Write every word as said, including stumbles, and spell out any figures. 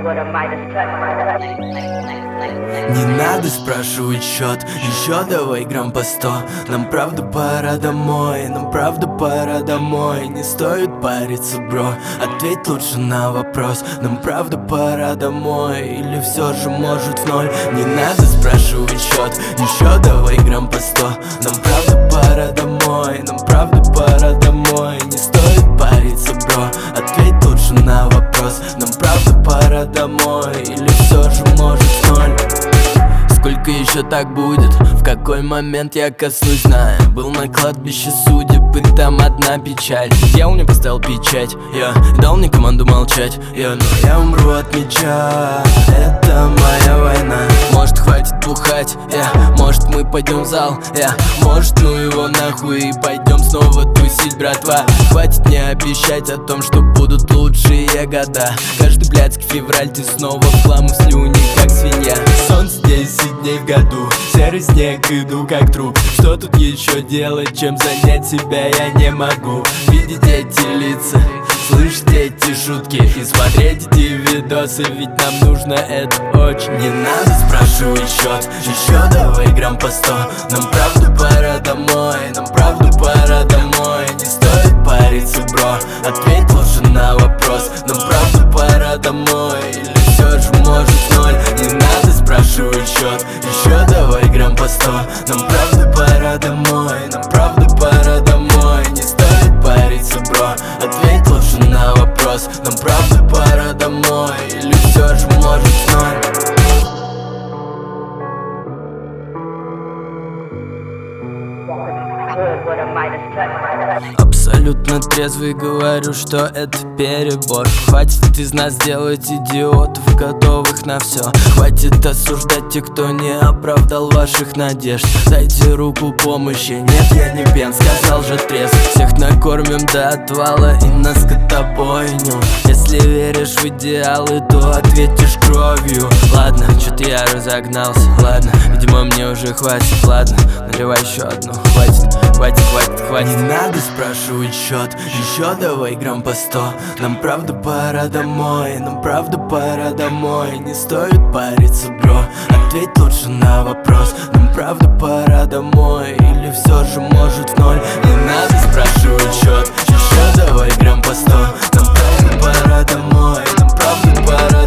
Не надо спрашивать счет, еще давай грамм по сто. Нам правда пора домой, нам правда пора домой. Не стоит париться, бро, ответь лучше на вопрос. Нам правда пора домой, или все же может в ноль. Не надо спрашивать счет, еще давай грамм по сто. Нам правда пора домой, нам правда пора домой. Не стоит париться, бро, ответь лучше на вопрос. Нам правда пора домой, или все же может в ноль. Сколько еще так будет? В какой момент я коснусь, знаю. Был на кладбище судеб, и там одна печаль. Я у меня поставил печать, я дал мне команду молчать, я, но я умру от меча. Это моя война. Может, хватит бухать, я, может, мы пойдем в зал, я, может, ну его нахуй и пойдем снова тусить, братва. Хватит мне обещать о том, что будут лучшие года. Каждый блядский февраль ты снова в хлам и в слюни, как свинья. Солнце десять дней в году, серый снег, иду как труп. Что тут еще делать, чем занять себя я не могу. Видеть эти лица, слышать эти шутки и смотреть эти видосы, ведь нам нужно это очень. Не надо спрашивать счет, еще давай грамм по сто. Нам правда пора домой, нам правда пора домой. Не стоит париться, бро, ответь лучше на вопрос. Нам правда пора домой, или все же может ноль. Не надо спрашивать счет, еще давай грамм по сто. Нам правда пора домой, нам правда пора домой. Не стоит париться, бро, ответь лучше на вопрос. Нам правда пора домой, или все же может ноль. Абсолютно трезвый говорю, что это перебор. Хватит из нас делать идиотов, готовых на все. Хватит осуждать тех, кто не оправдал ваших надежд. Дайте руку помощи, нет, я не пьян, сказал же трезв. Всех накормим до отвала и на скотобойню. Если веришь в идеалы, то ответишь кровью. Ладно, что-то я разогнался, ладно, видимо мне уже хватит, ладно, наливай еще одну, хватит, хватит, хватит, хватит. Не надо спрашивать счет, еще давай грамм по сто. Нам правда пора домой, нам правда пора домой. Не стоит париться, бро, ответь лучше на вопрос. Нам правда пора домой, или все же может в ноль. Не надо спрашивать счет, еще давай грамм по сто. Нам правда пора домой, нам правда пора